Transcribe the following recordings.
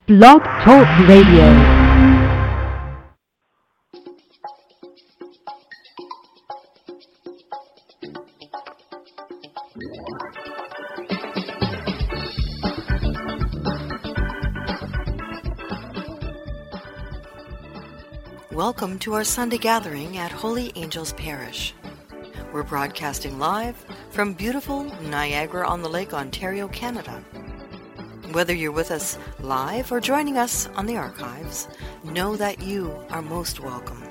Blog Talk Radio. Welcome to our Sunday gathering at Holy Angels Parish. We're broadcasting live from beautiful Niagara-on-the-Lake, Ontario, Canada. Whether you're with us live or joining us on the archives, know that you are most welcome.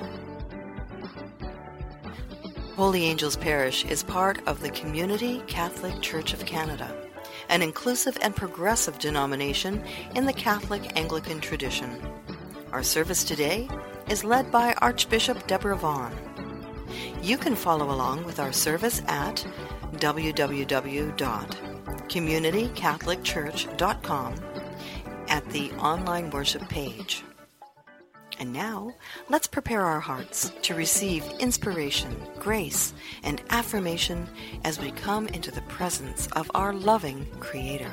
Holy Angels Parish is part of the Community Catholic Church of Canada, an inclusive and progressive denomination in the Catholic Anglican tradition. Our service today is led by Archbishop Deborah Vaughan. You can follow along with our service at www.communitycatholicchurch.com at the online worship page. And now, let's prepare our hearts to receive inspiration, grace, and affirmation as we come into the presence of our loving Creator.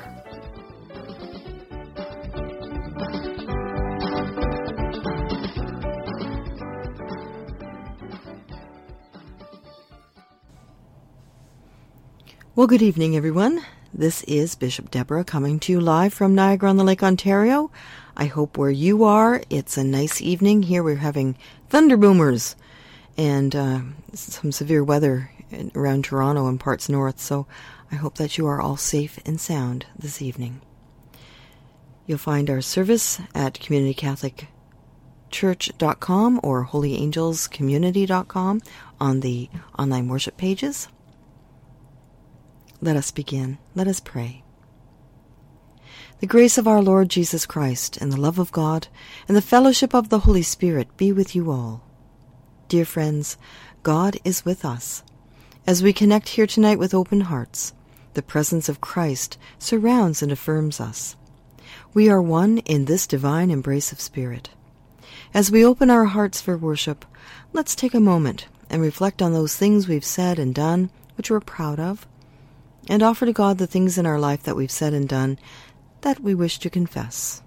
Well, good evening, everyone. This is Bishop Deborah coming to you live from Niagara-on-the-Lake, Ontario. I hope where you are, it's a nice evening. Here we're having thunder boomers and some severe weather around Toronto and parts north, so I hope that you are all safe and sound this evening. You'll find our service at communitycatholicchurch.com or holyangelscommunity.com on the online worship pages. Let us begin. Let us pray. The grace of our Lord Jesus Christ, and the love of God, and the fellowship of the Holy Spirit be with you all. Dear friends, God is with us. As we connect here tonight with open hearts, the presence of Christ surrounds and affirms us. We are one in this divine embrace of Spirit. As we open our hearts for worship, let's take a moment and reflect on those things we've said and done which we're proud of, and offer to God the things in our life that we've said and done that we wish to confess.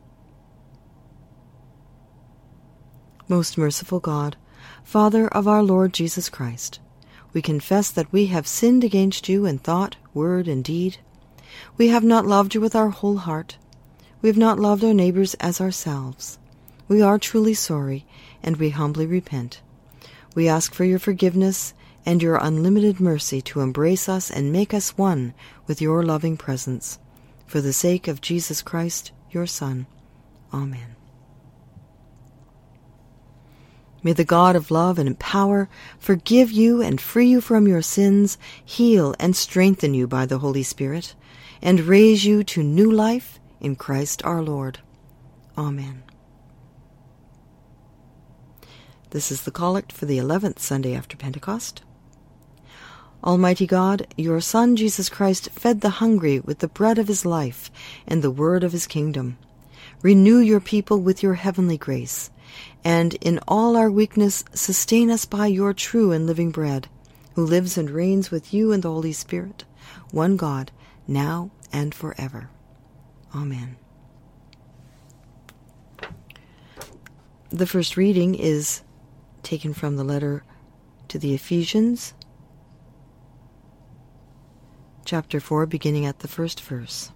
Most merciful God, Father of our Lord Jesus Christ, we confess that we have sinned against you in thought, word, and deed. We have not loved you with our whole heart. We have not loved our neighbors as ourselves. We are truly sorry, and we humbly repent. We ask for your forgiveness and your unlimited mercy to embrace us and make us one with your loving presence. For the sake of Jesus Christ, your Son. Amen. May the God of love and power forgive you and free you from your sins, heal and strengthen you by the Holy Spirit, and raise you to new life in Christ our Lord. Amen. This is the Collect for the 11th Sunday after Pentecost. Almighty God, your Son, Jesus Christ, fed the hungry with the bread of his life and the word of his kingdom. Renew your people with your heavenly grace, and in all our weakness sustain us by your true and living bread, who lives and reigns with you in the Holy Spirit, one God, now and forever. Amen. The first reading is taken from the letter to the Ephesians, chapter 4, beginning at the first verse.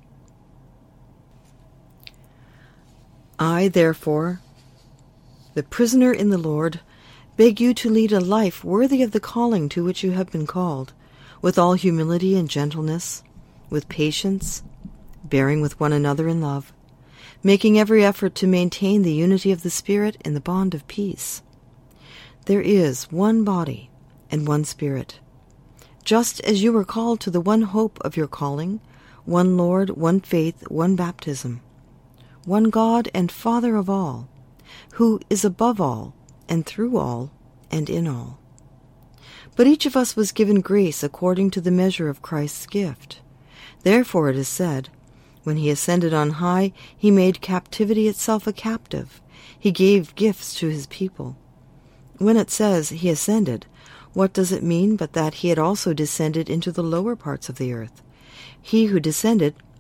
I, therefore, the prisoner in the Lord, beg you to lead a life worthy of the calling to which you have been called, with all humility and gentleness, with patience, bearing with one another in love, making every effort to maintain the unity of the Spirit in the bond of peace. There is one body and one Spirit, just as you were called to the one hope of your calling, one Lord, one faith, one baptism, one God and Father of all, who is above all, and through all, and in all. But each of us was given grace according to the measure of Christ's gift. Therefore it is said, when he ascended on high, he made captivity itself a captive. He gave gifts to his people. When it says he ascended, what does it mean but that he had also descended into the lower parts of the earth? He who descended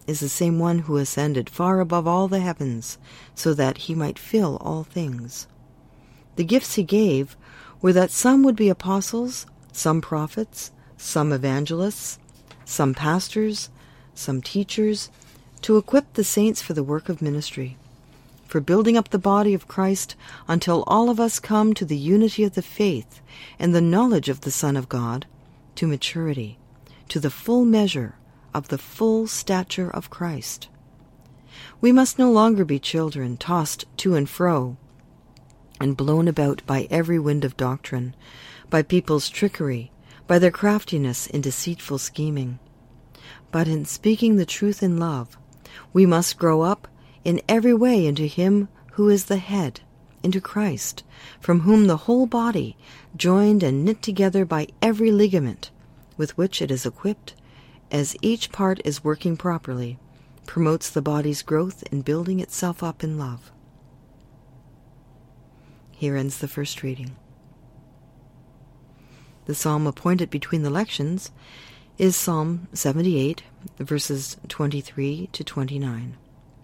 is the same one who ascended far above all the heavens, so that he might fill all things. The gifts he gave were that some would be apostles, some prophets, some evangelists, some pastors, some teachers, to equip the saints for the work of ministry, for building up the body of Christ until all of us come to the unity of the faith and the knowledge of the Son of God, to maturity, to the full measure of the full stature of Christ. We must no longer be children, tossed to and fro and blown about by every wind of doctrine, by people's trickery, by their craftiness in deceitful scheming. But in speaking the truth in love, we must grow up in every way into Him who is the head, into Christ, from whom the whole body, joined and knit together by every ligament with which it is equipped, as each part is working properly, promotes the body's growth in building itself up in love. Here ends the first reading. The psalm appointed between the lections is Psalm 78, verses 23 to 29.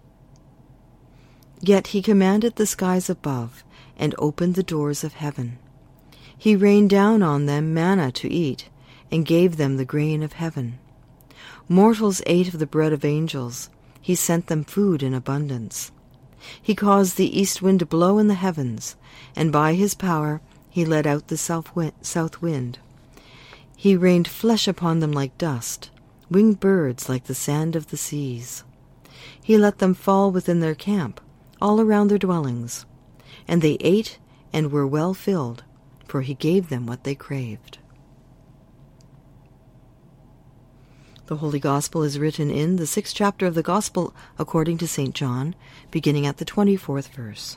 Yet he commanded the skies above, and opened the doors of heaven. He rained down on them manna to eat, and gave them the grain of heaven. Mortals ate of the bread of angels. He sent them food in abundance. He caused the east wind to blow in the heavens, and by his power he let out the south wind. He rained flesh upon them like dust, winged birds like the sand of the seas. He let them fall within their camp, all around their dwellings. And they ate and were well filled, for he gave them what they craved. The Holy Gospel is written in the 6th chapter of the Gospel according to St. John, beginning at the 24th verse.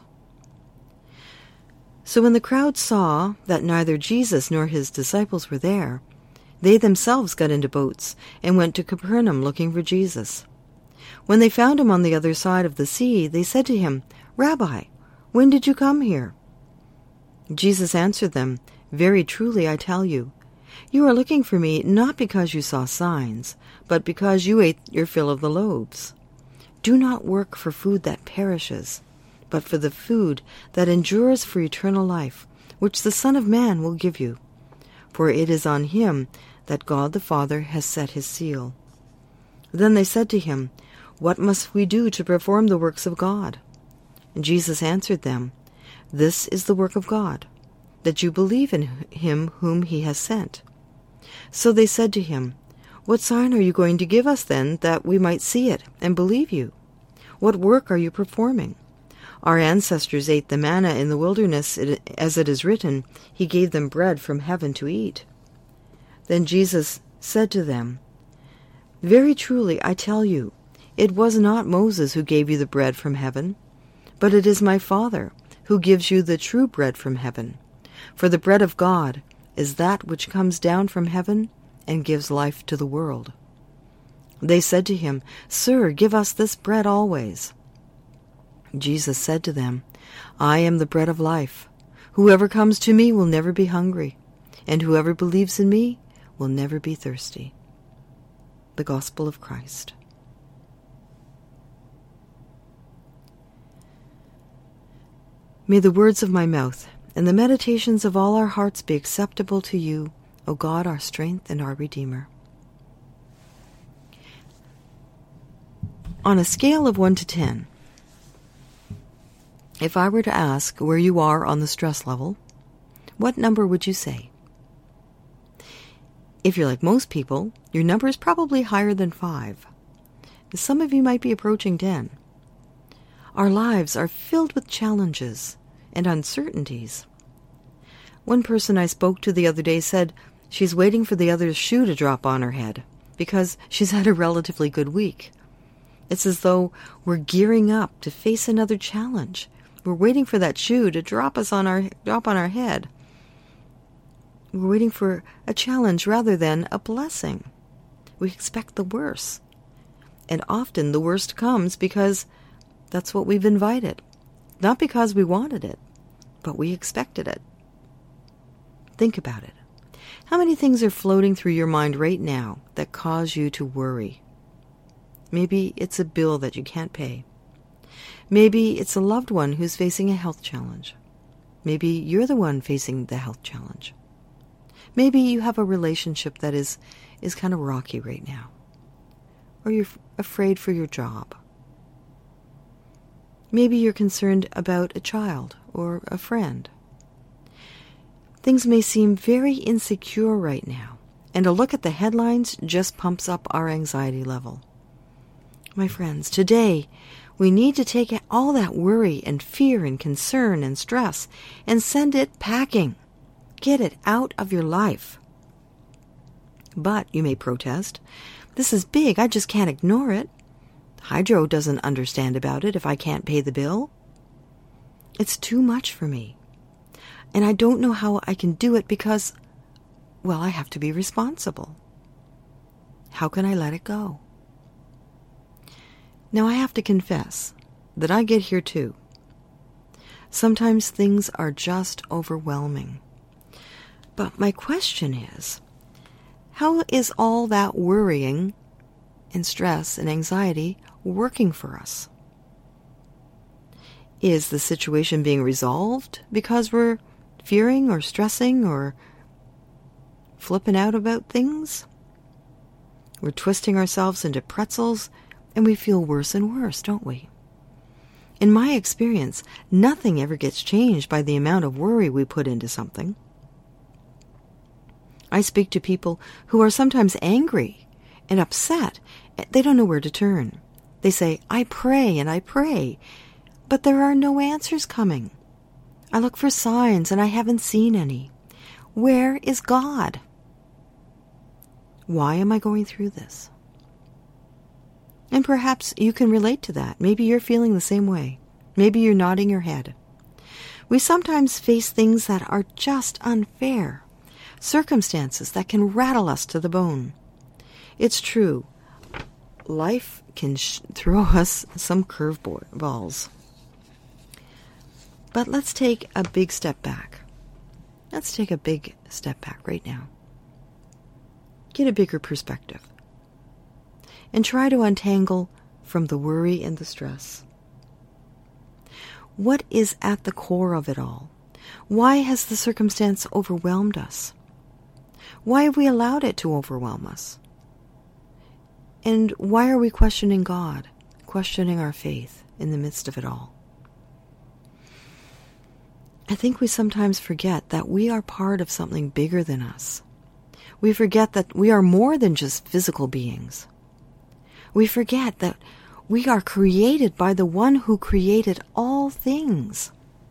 So when the crowd saw that neither Jesus nor his disciples were there, they themselves got into boats and went to Capernaum looking for Jesus. When they found him on the other side of the sea, they said to him, "Rabbi, when did you come here?" Jesus answered them, "Very truly I tell you, you are looking for me not because you saw signs, but because you ate your fill of the loaves. Do not work for food that perishes, but for the food that endures for eternal life, which the Son of Man will give you. For it is on him that God the Father has set his seal." Then they said to him, "What must we do to perform the works of God?" And Jesus answered them, "This is the work of God, that you believe in him whom he has sent." So they said to him, "What sign are you going to give us then, that we might see it and believe you? What work are you performing? Our ancestors ate the manna in the wilderness, as it is written, he gave them bread from heaven to eat." Then Jesus said to them, "Very truly I tell you, it was not Moses who gave you the bread from heaven, but it is my Father who gives you the true bread from heaven. For the bread of God is that which comes down from heaven and gives life to the world." They said to him, "Sir, give us this bread always." Jesus said to them, "I am the bread of life. Whoever comes to me will never be hungry, and whoever believes in me will never be thirsty." The Gospel of Christ. May the words of my mouth and the meditations of all our hearts be acceptable to you, O God, our strength and our Redeemer. On a scale of 1 to 10, if I were to ask where you are on the stress level, what number would you say? If you're like most people, your number is probably higher than 5. Some of you might be approaching 10. Our lives are filled with challenges and uncertainties. One person I spoke to the other day said she's waiting for the other's shoe to drop on her head because she's had a relatively good week. It's as though we're gearing up to face another challenge. We're waiting for that shoe to drop on our head. We're waiting for a challenge rather than a blessing. We expect the worst. And often the worst comes because that's what we've invited. Not because we wanted it, but we expected it. Think about it. How many things are floating through your mind right now that cause you to worry? Maybe it's a bill that you can't pay. Maybe it's a loved one who's facing a health challenge. Maybe you're the one facing the health challenge. Maybe you have a relationship that is kind of rocky right now. Or you're afraid for your job. Maybe you're concerned about a child or a friend. Things may seem very insecure right now, and a look at the headlines just pumps up our anxiety level. My friends, today we need to take all that worry and fear and concern and stress and send it packing. Get it out of your life. But, you may protest, this is big, I just can't ignore it. Hydro doesn't understand about it if I can't pay the bill. It's too much for me. And I don't know how I can do it because, well, I have to be responsible. How can I let it go? Now I have to confess that I get here too. Sometimes things are just overwhelming. But my question is, how is all that worrying and stress and anxiety working for us? Is the situation being resolved because we're fearing or stressing or flipping out about things? We're twisting ourselves into pretzels and we feel worse and worse, don't we? In my experience, nothing ever gets changed by the amount of worry we put into something. I speak to people who are sometimes angry and upset. They don't know where to turn. They say, I pray and I pray, but there are no answers coming. I look for signs and I haven't seen any. Where is God? Why am I going through this? And perhaps you can relate to that. Maybe you're feeling the same way. Maybe you're nodding your head. We sometimes face things that are just unfair. Circumstances that can rattle us to the bone. It's true. Life can throw us some curveballs. But let's take a big step back. Let's take a big step back right now. Get a bigger perspective. And try to untangle from the worry and the stress. What is at the core of it all? Why has the circumstance overwhelmed us? Why have we allowed it to overwhelm us? And why are we questioning God, questioning our faith in the midst of it all? I think we sometimes forget that we are part of something bigger than us. We forget that we are more than just physical beings. We forget that we are created by the one who created all things.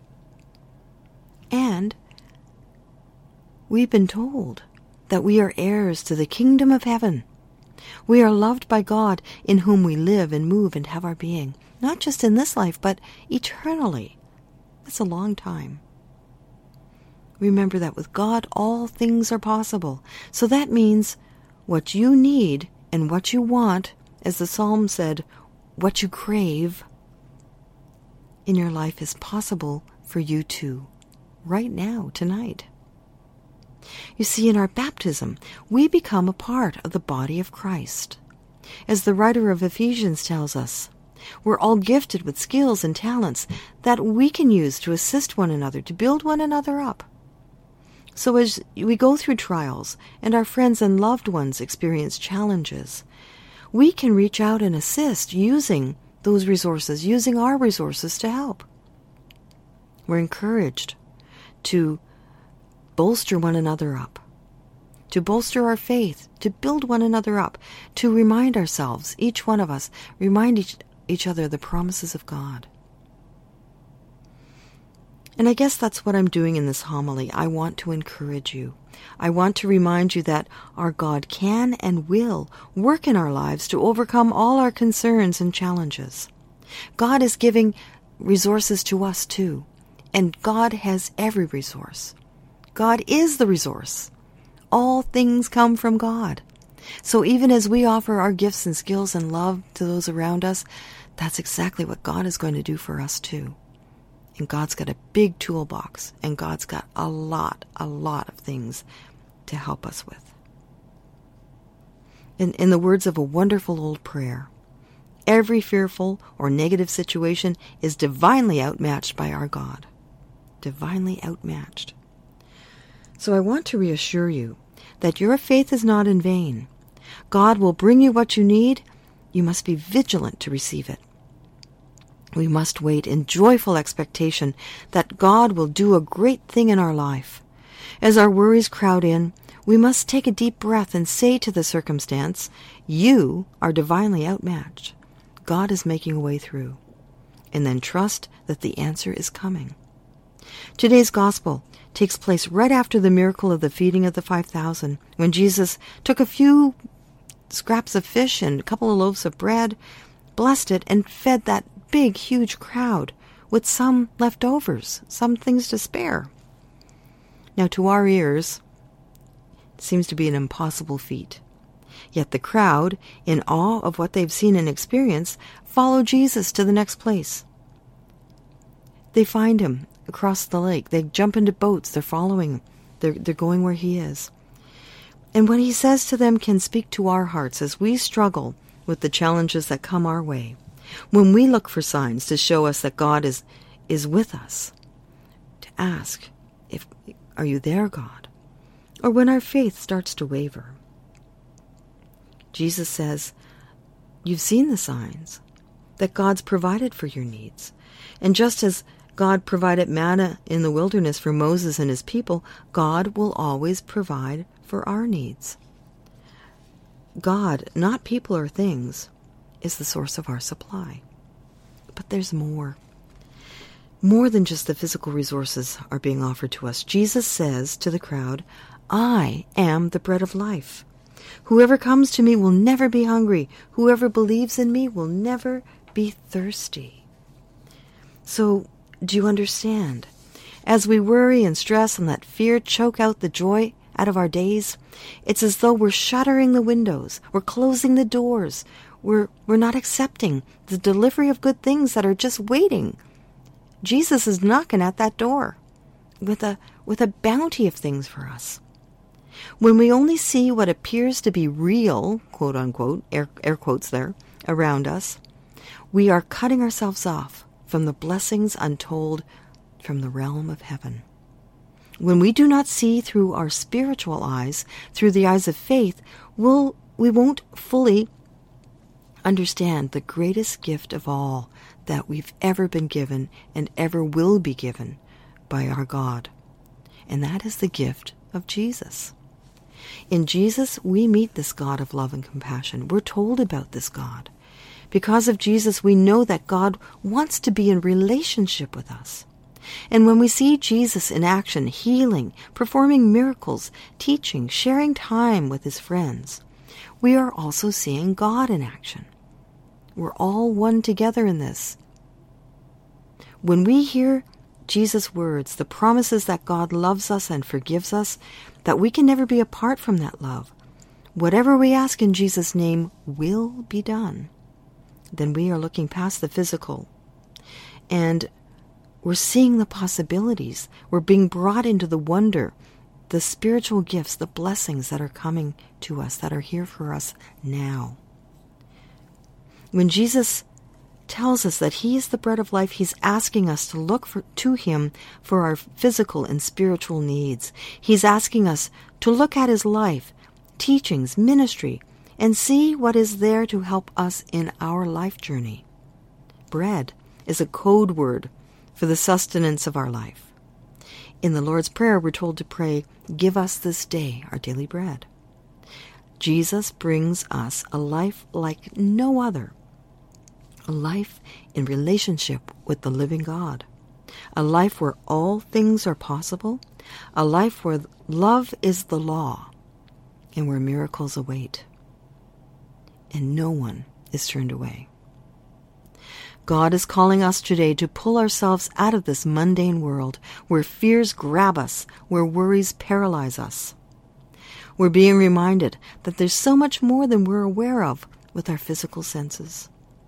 And we've been told that we are heirs to the kingdom of heaven. We are loved by God, in whom we live and move and have our being, not just in this life, but eternally. That's a long time. Remember that with God, all things are possible. So that means what you need and what you want, as the psalm said, what you crave in your life is possible for you too, right now, tonight. You see, in our baptism, we become a part of the body of Christ. As the writer of Ephesians tells us, we're all gifted with skills and talents that we can use to assist one another, to build one another up. So as we go through trials and our friends and loved ones experience challenges, we can reach out and assist using those resources, using our resources to help. We're encouraged to bolster one another up, to bolster our faith, to build one another up, to remind ourselves, each one of us, remind each other the promises of God. And I guess that's what I'm doing in this homily. I want to encourage you. I want to remind you that our God can and will work in our lives to overcome all our concerns and challenges. God is giving resources to us too, and God has every resource. God is the resource. All things come from God. So even as we offer our gifts and skills and love to those around us, that's exactly what God is going to do for us too. And God's got a big toolbox, and God's got a lot of things to help us with. In the words of a wonderful old prayer, Every fearful or negative situation is divinely outmatched by our God. Divinely outmatched. So I want to reassure you that your faith is not in vain. God will bring you what you need. You must be vigilant to receive it. We must wait in joyful expectation that God will do a great thing in our life. As our worries crowd in, we must take a deep breath and say to the circumstance, you are divinely outmatched. God is making a way through. And then trust that the answer is coming. Today's gospel takes place right after the miracle of the feeding of the 5,000, when Jesus took a few scraps of fish and a couple of loaves of bread, blessed it, and fed that big, huge crowd with some leftovers, some things to spare. Now, to our ears, it seems to be an impossible feat. Yet the crowd, in awe of what they've seen and experienced, follow Jesus to the next place. They find him across the lake. They jump into boats. They're following him. They're going where he is. And what he says to them can speak to our hearts as we struggle with the challenges that come our way. When we look for signs to show us that God is with us, to ask, are you there, God? Or when our faith starts to waver. Jesus says, you've seen the signs that God's provided for your needs. And just as God provided manna in the wilderness for Moses and his people, God will always provide for our needs. God, not people or things, is the source of our supply. But there's more. More than just the physical resources are being offered to us. Jesus says to the crowd, I am the bread of life. Whoever comes to me will never be hungry. Whoever believes in me will never be thirsty. So, do you understand? As we worry and stress and let fear choke out the joy out of our days, it's as though we're shuttering the windows, we're closing the doors, we're not accepting the delivery of good things that are just waiting. Jesus is knocking at that door with a bounty of things for us. When we only see what appears to be real, quote unquote, air quotes there, around us, we are cutting ourselves off from the blessings untold from the realm of heaven. When we do not see through our spiritual eyes, through the eyes of faith, we won't fully understand the greatest gift of all that we've ever been given and ever will be given by our God. And that is the gift of Jesus. In Jesus, we meet this God of love and compassion. We're told about this God. Because of Jesus, we know that God wants to be in relationship with us. And when we see Jesus in action, healing, performing miracles, teaching, sharing time with his friends, we are also seeing God in action. We're all one together in this. When we hear Jesus' words, the promises that God loves us and forgives us, that we can never be apart from that love, whatever we ask in Jesus' name will be done, then we are looking past the physical. And we're seeing the possibilities. We're being brought into the wonder, the spiritual gifts, the blessings that are coming to us, that are here for us now. When Jesus tells us that he is the bread of life, he's asking us to look to him for our physical and spiritual needs. He's asking us to look at his life, teachings, ministry, and see what is there to help us in our life journey. Bread is a code word for the sustenance of our life. In the Lord's Prayer, we're told to pray, "Give us this day our daily bread." Jesus brings us a life like no other, a life in relationship with the living God, a life where all things are possible, a life where love is the law, and where miracles await, and no one is turned away. God is calling us today to pull ourselves out of this mundane world where fears grab us, where worries paralyze us. We're being reminded that there's so much more than we're aware of with our physical senses.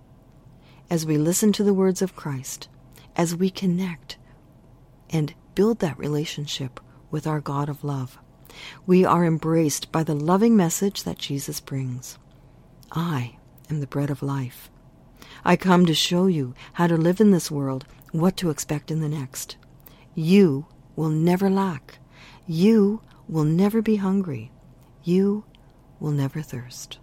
As we listen to the words of Christ, as we connect and build that relationship with our God of love, we are embraced by the loving message that Jesus brings. I am the bread of life. I come to show you how to live in this world, what to expect in the next. You will never lack. You will never be hungry. You will never thirst.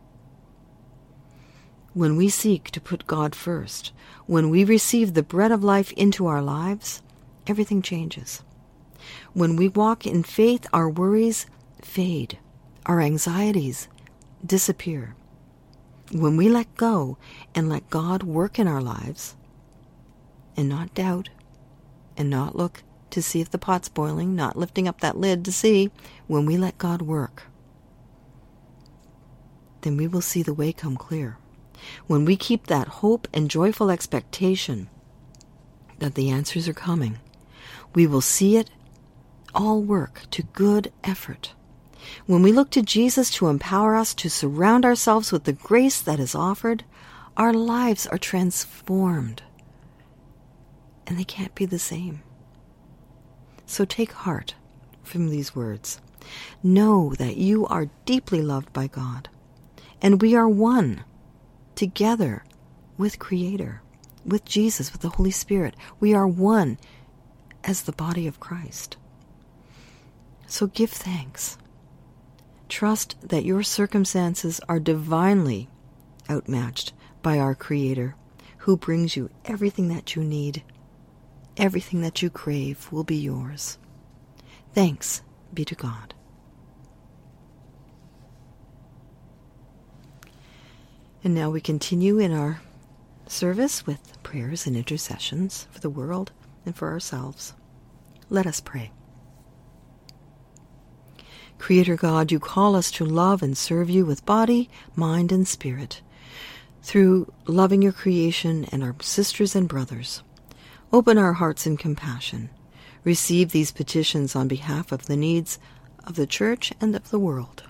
When we seek to put God first, when we receive the bread of life into our lives, everything changes. When we walk in faith, our worries fade. Our anxieties disappear. When we let go and let God work in our lives, and not doubt, and not look to see if the pot's boiling, not lifting up that lid to see, when we let God work, then we will see the way come clear. When we keep that hope and joyful expectation that the answers are coming, we will see it all work to good effort. When we look to Jesus to empower us to surround ourselves with the grace that is offered, our lives are transformed, and they can't be the same. So take heart from these words. Know that you are deeply loved by God, and we are one together with Creator, with Jesus, with the Holy Spirit. We are one as the body of Christ. So give thanks. Trust that your circumstances are divinely outmatched by our Creator, who brings you everything that you need. Everything that you crave will be yours. Thanks be to God. And now we continue in our service with prayers and intercessions for the world and for ourselves. Let us pray. Creator God, you call us to love and serve you with body, mind, and spirit. Through loving your creation and our sisters and brothers, open our hearts in compassion. Receive these petitions on behalf of the needs of the church and of the world.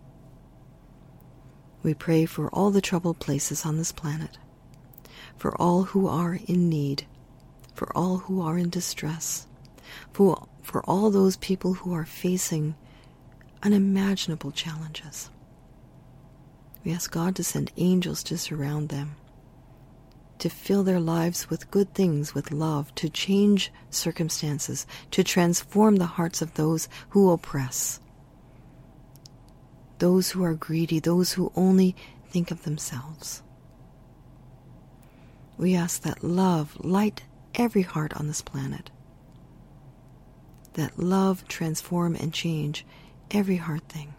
We pray for all the troubled places on this planet, for all who are in need, for all who are in distress, for all those people who are facing unimaginable challenges. We ask God to send angels to surround them, to fill their lives with good things, with love, to change circumstances, to transform the hearts of those who oppress, those who are greedy, those who only think of themselves. We ask that love light every heart on this planet, that love transform and change every hard thing.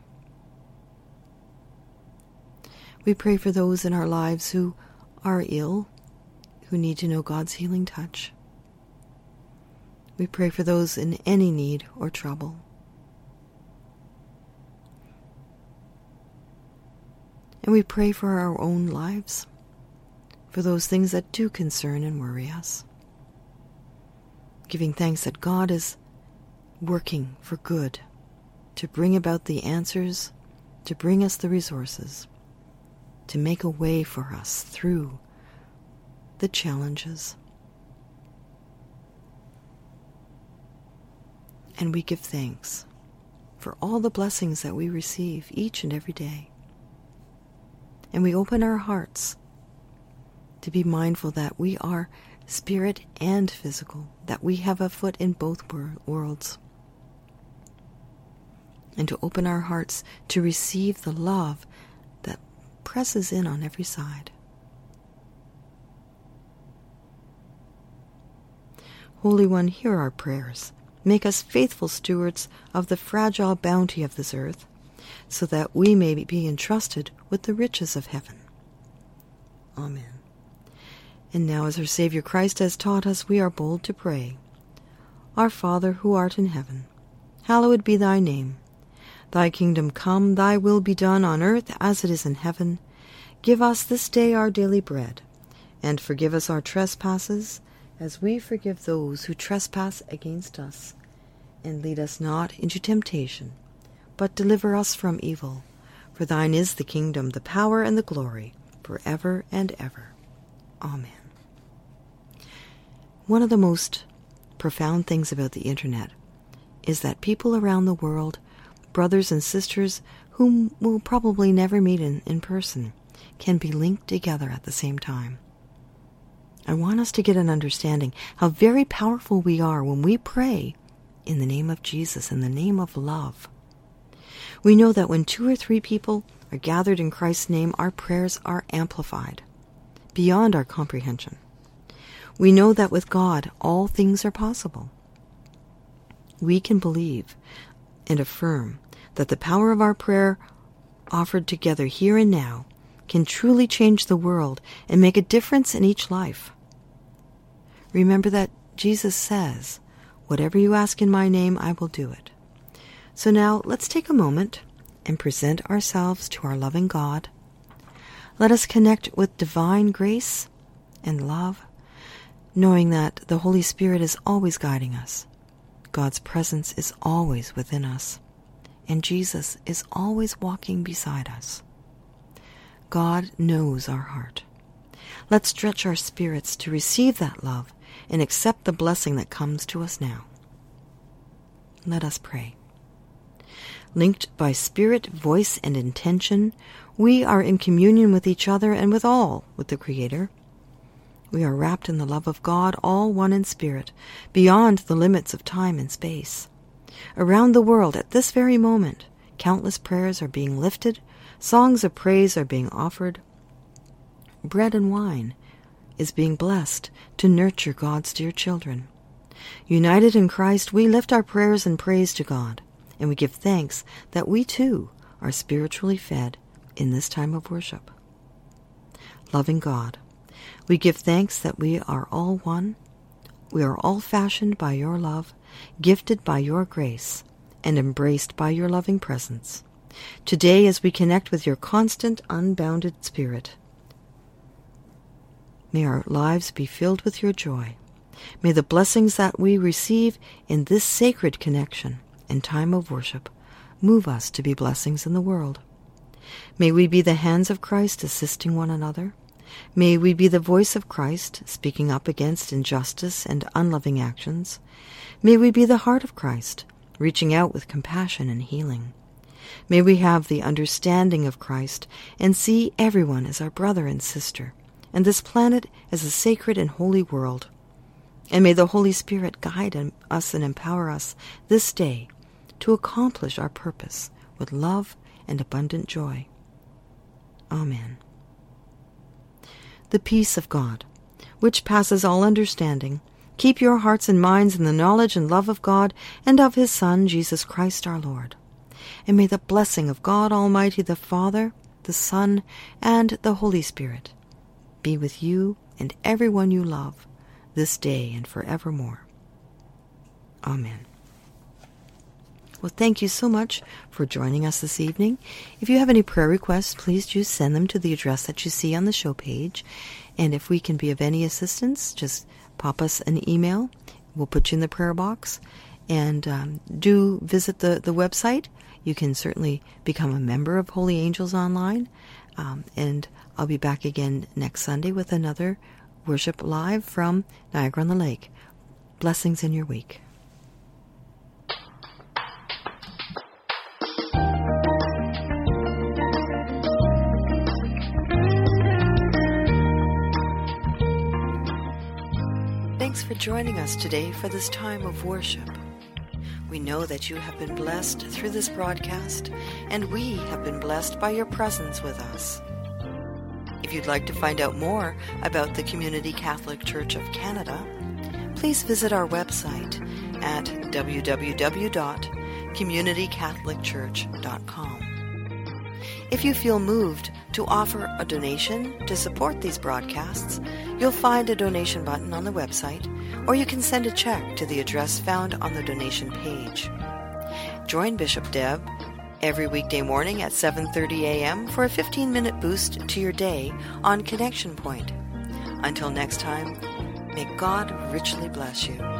We pray for those in our lives who are ill, who need to know God's healing touch. We pray for those in any need or trouble. And we pray for our own lives, for those things that do concern and worry us, giving thanks that God is working for good, to bring about the answers, to bring us the resources, to make a way for us through the challenges. And we give thanks for all the blessings that we receive each and every day. And we open our hearts to be mindful that we are spirit and physical, that we have a foot in both worlds. And to open our hearts to receive the love that presses in on every side. Holy One, hear our prayers. Make us faithful stewards of the fragile bounty of this earth, so that we may be entrusted with the riches of heaven. Amen. And now, as our Savior Christ has taught us, we are bold to pray. Our Father, who art in heaven, hallowed be thy name. Thy kingdom come, thy will be done on earth as it is in heaven. Give us this day our daily bread, and forgive us our trespasses, as we forgive those who trespass against us. And lead us not into temptation, but deliver us from evil. For thine is the kingdom, the power, and the glory, forever and ever. Amen. One of the most profound things about the internet is that people around the world, brothers and sisters whom we'll probably never meet in person, can be linked together at the same time. I want us to get an understanding how very powerful we are when we pray in the name of Jesus, in the name of love. We know that when 2 or 3 people are gathered in Christ's name, our prayers are amplified beyond our comprehension. We know that with God, all things are possible. We can believe and affirm that the power of our prayer offered together here and now can truly change the world and make a difference in each life. Remember that Jesus says, "Whatever you ask in my name, I will do it." So now let's take a moment and present ourselves to our loving God. Let us connect with divine grace and love, knowing that the Holy Spirit is always guiding us. God's presence is always within us, and Jesus is always walking beside us. God knows our heart. Let's stretch our spirits to receive that love and accept the blessing that comes to us now. Let us pray. Linked by spirit, voice, and intention, we are in communion with each other and with the Creator. We are wrapped in the love of God, all one in spirit, beyond the limits of time and space. Around the world, at this very moment, countless prayers are being lifted, songs of praise are being offered. Bread and wine is being blessed to nurture God's dear children. United in Christ, we lift our prayers and praise to God, and we give thanks that we too are spiritually fed in this time of worship. Loving God, we give thanks that we are all one. We are all fashioned by your love, gifted by your grace, and embraced by your loving presence. Today, as we connect with your constant, unbounded spirit, may our lives be filled with your joy. May the blessings that we receive in this sacred connection and time of worship move us to be blessings in the world. May we be the hands of Christ assisting one another. May we be the voice of Christ speaking up against injustice and unloving actions. May we be the heart of Christ reaching out with compassion and healing. May we have the understanding of Christ and see everyone as our brother and sister, and this planet as a sacred and holy world. And may the Holy Spirit guide us and empower us this day to accomplish our purpose with love and abundant joy. Amen. The peace of God, which passes all understanding, keep your hearts and minds in the knowledge and love of God and of His Son, Jesus Christ our Lord. And may the blessing of God Almighty, the Father, the Son, and the Holy Spirit be with you and everyone you love this day and forevermore. Amen. Well, thank you so much for joining us this evening. If you have any prayer requests, please just send them to the address that you see on the show page. And if we can be of any assistance, just pop us an email. We'll put you in the prayer box. And do visit the website. You can certainly become a member of Holy Angels Online. And I'll be back again next Sunday with another Worship Live from Niagara-on-the-Lake. Blessings in your week. Thanks for joining us today for this time of worship. We know that you have been blessed through this broadcast, and we have been blessed by your presence with us. If you'd like to find out more about the Community Catholic Church of Canada, please visit our website at www.communitycatholicchurch.com. If you feel moved to offer a donation to support these broadcasts, you'll find a donation button on the website, or you can send a check to the address found on the donation page. Join Bishop Deb every weekday morning at 7:30 a.m. for a 15-minute boost to your day on Connection Point. Until next time, may God richly bless you.